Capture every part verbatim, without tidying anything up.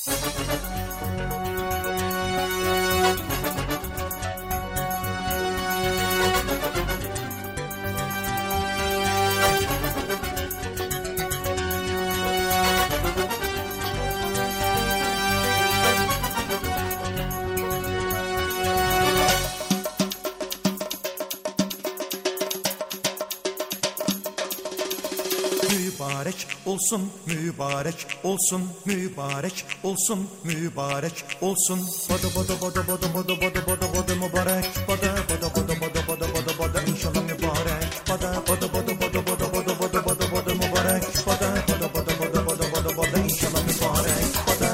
Mübarek olsun, mübarek olsun, mübarek olsun, mübarek olsun. Bada bada bada bada bada bada bada bada mübarek. Bada bada bada bada bada bada bada inşallah mübarek. Bada bada bada bada bada bada bada bada bada mübarek. Bada bada bada bada bada bada bada inşallah mübarek. Bada.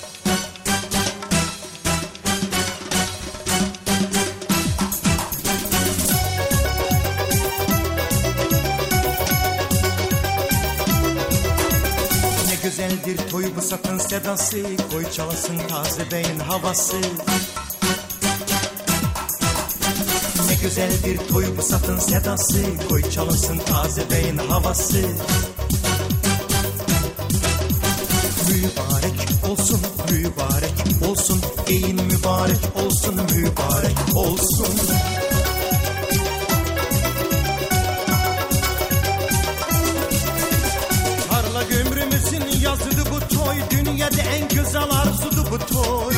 Güzeldir toy bu satın sedası, koy çalasın taze beyin havası. Ne güzeldir toy bu satın sedası, koy çalasın taze beyin havası. Mübarek olsun, mübarek olsun, giyin mübarek olsun, mübarek olsun. Ömrümüzün yazıdı bu toy, dünyada en güzel arzudu bu toy.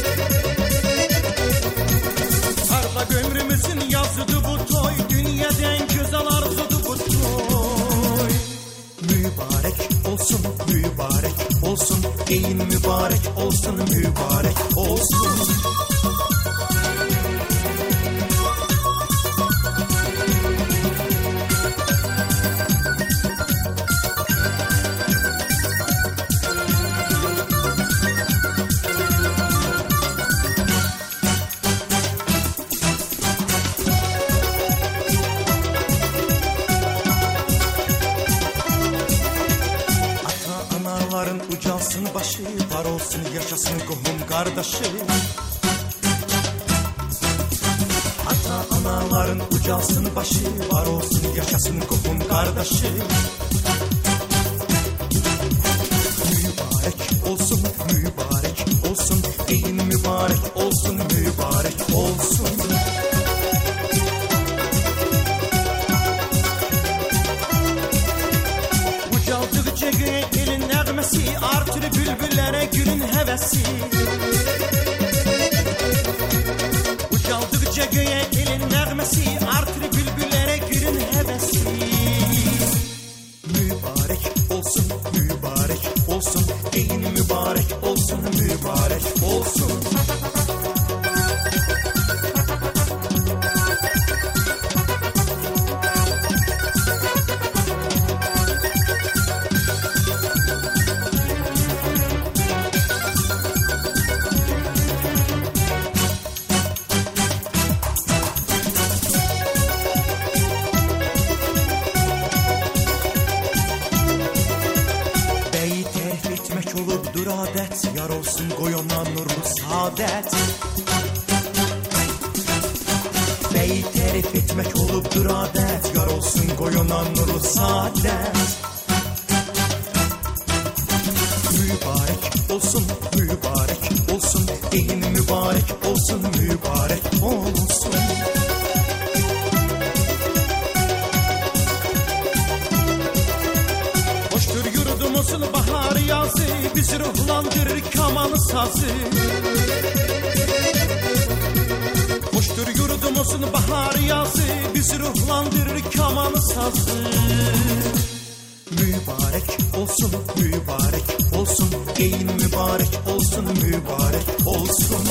Parlak ömrümüzün yazıdı bu toy, dünyada en güzel arzudu bu toy. Mübarek olsun, mübarek olsun, giyin mübarek olsun, mübarek olsun. Ucalsın başı, var olsun yaşasın kohum kardeşi. Ata anaların ucalsın başı, var olsun yaşasın kohum kardeşi. Mübarek olsun, mübarek olsun, giyin mübarek olsun, mübarek olsun. Ucaldıkça göğe elin nəğməsi, artır bülbüllərə gülün həvəsi. Ucaldıkça göğe elin nəğməsi, artır bülbüllərə gülün həvəsi. Mübarek olsun, mübarek olsun, giyin mübarek olsun, mübarek olsun. Olubdur adət, yar olsun qoyuna nurlu saadət. Bəyi tərif etmək olubdur adət, yar olsun qoyuna nurlu saadət. Mübarek olsun, mübarek olsun, giyin mübarek olsun, mübarek olsun. Hoştur yurdumuzun bahar yazı, bizi ruhlandırır kamanı sazı. Hoştur yurdumuzun bahar yazı, bizi ruhlandırır kamanı sazı. Mübarek olsun, mübarek olsun, giyin mübarek olsun, mübarek olsun.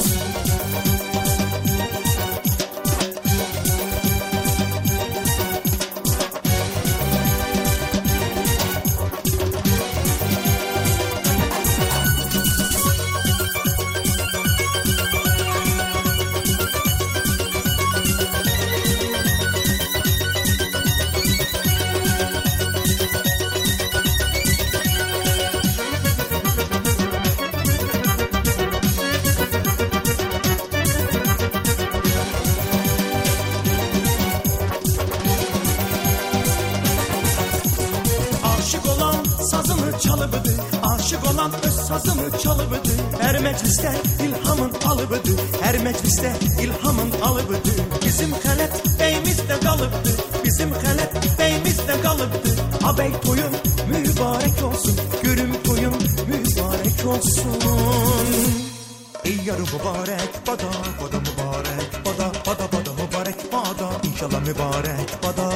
çalıbıdı. Her mecliste ilhamın alıbıdı. Her mecliste ilhamın alıbıdı. Bizim Xələt beyimizdə qalıbdı. Bizim Xələt beyimizdə qalıbdı. Abey toyun mübarek olsun. Görüm toyun mübarek olsun. Ey yarı mübarek bada bada mübarek bada bada bada mübarek bada inşallah mübarek bada.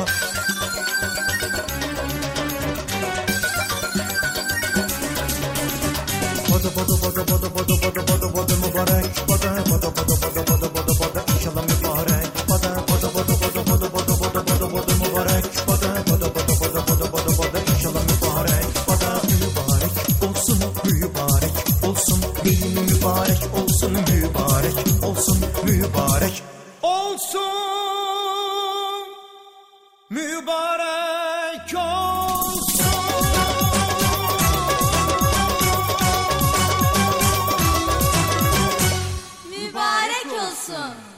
Bada bada bada bada bada bada bada bada mübarek bada bada bada bada bada bada bada inşallah mübarek bada bada bada bada bada bada bada bada bada mübarek bada bada bada bada bada bada bada inşallah mübarek bada mübarek olsun mübarek olsun din mübarek olsun mübarek olsun mübarek olsun mübarek olsun. Mübarek olsun.